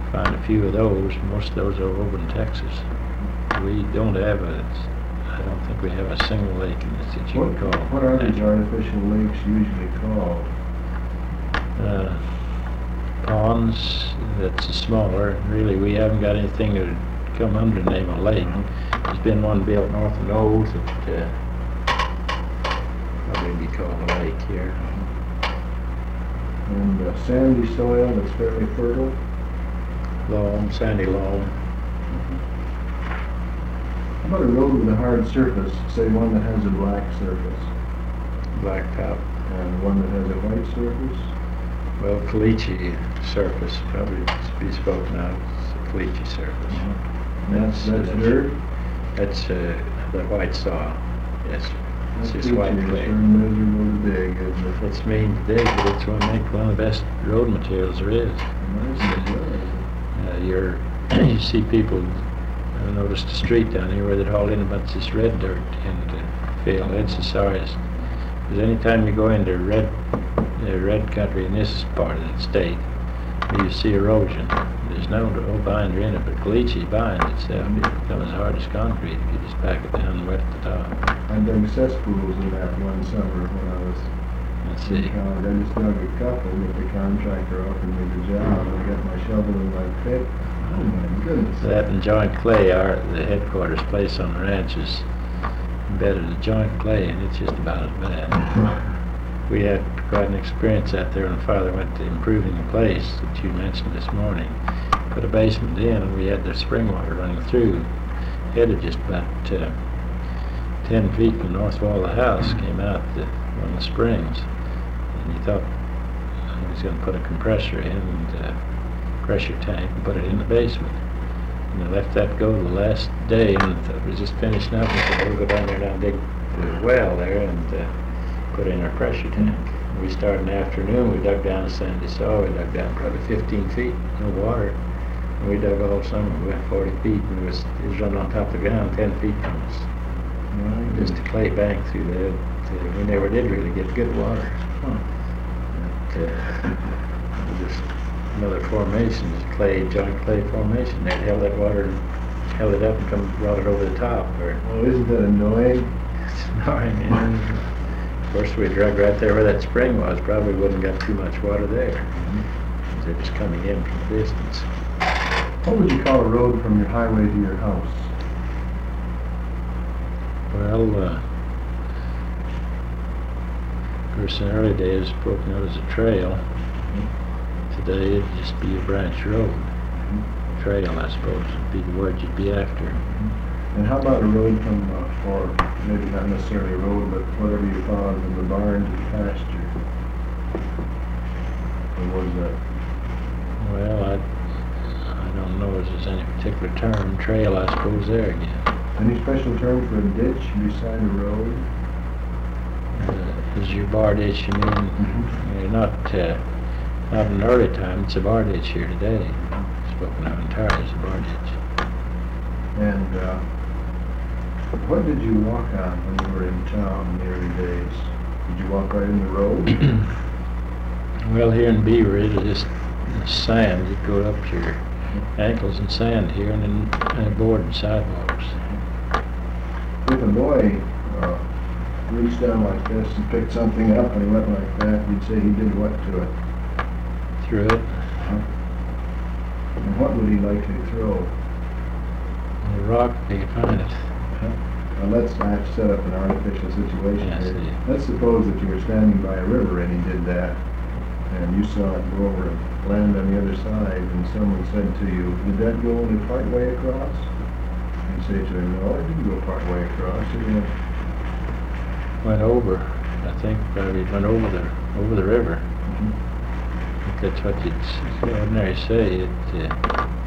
find a few of those. Most of those are over in Texas. We don't have I don't think we have a single lake in this that you can call. What are these artificial lakes usually called? Ponds, that's smaller. Really, we haven't got anything that would come under the name of lake. There's been one built north of Knowles that probably be called a lake here. And sandy soil that's fairly fertile? Loam, sandy loam. How about a road with a hard surface, say one that has a black surface? Blacktop. And one that has a white surface? Well, caliche surface probably be spoken of. It's a caliche surface. That's dirt? That's the white soil. Yes, sir. It's just white clay. It's miserable to dig, isn't it? It's mean to dig, but it's one of the best road materials there is. You see people. I noticed a street down here where they'd haul in a bunch of this red dirt into fill. It's the sorriest. Because anytime you go into red country in this part of the state, you see erosion. There's no binder in it, but caliche binds itself. It becomes hard as concrete if you just pack it down and wet at the top. I dug cesspools in that one summer when I was in college. I just dug a couple, but the contractor offered me the job. I got my shovel in my pit. Oh my goodness. That and joint clay, the headquarters place on the ranch is embedded in joint clay, and it's just about as bad. We had quite an experience out there when Father went to improving the place that you mentioned this morning. Put a basement in, and we had the spring water running through. Headed just about 10 feet from the north wall of the house, came out one of the springs. And he thought he was going to put a compressor in and pressure tank and put it in the basement. And they left that go the last day, and it was just finishing up. And said, we'll go down there now and dig the well there and put in our pressure tank. We started in the afternoon. We dug down to sandy soil. We dug down probably 15 feet, no water. And we dug all summer. We went 40 feet, and it was running on top of the ground 10 feet from us. Just a clay bank through there. We never did really get good water. Just another formation, just joint clay formation. They held that water and held it up and brought it over the top. Well, isn't that annoying? It's annoying, yeah. Of course, we dug right there where that spring was. Probably wouldn't got too much water there. They're just coming in from a distance. What would you call a road from your highway to your house? Well, of course, in the early days, spoken of as a trail. Today, it'd just be a branch road. Trail, I suppose, would be the word you'd be after. And how about a road from, or maybe not necessarily a road, but whatever you call it, from the barn to the pasture? What was that? Well, I don't know if there's any particular term. Trail, I suppose, there again. Any special term for a ditch beside a road? Is your bar ditch, you mean? Not in the early time. It's a bar ditch here today. Spoken of entirely as a bar ditch. And what did you walk on when you were in town in the early days? Did you walk right in the road? Well, here in Beaver, it is just sand. You go up to your ankles in sand here, and then board and sidewalks. If a boy reached down like this and picked something up and he went like that, you'd say he did what to it? Threw it. And what would he likely throw? A rock if he could find it. Now let's set up an artificial situation here. Yeah. Let's suppose that you were standing by a river and he did that, and you saw it go over and land on the other side, and someone said to you, did that go only part way across? You'd say to him, no, it didn't go part way across. It went over. I think probably went over the river. That's what you'd ordinarily say.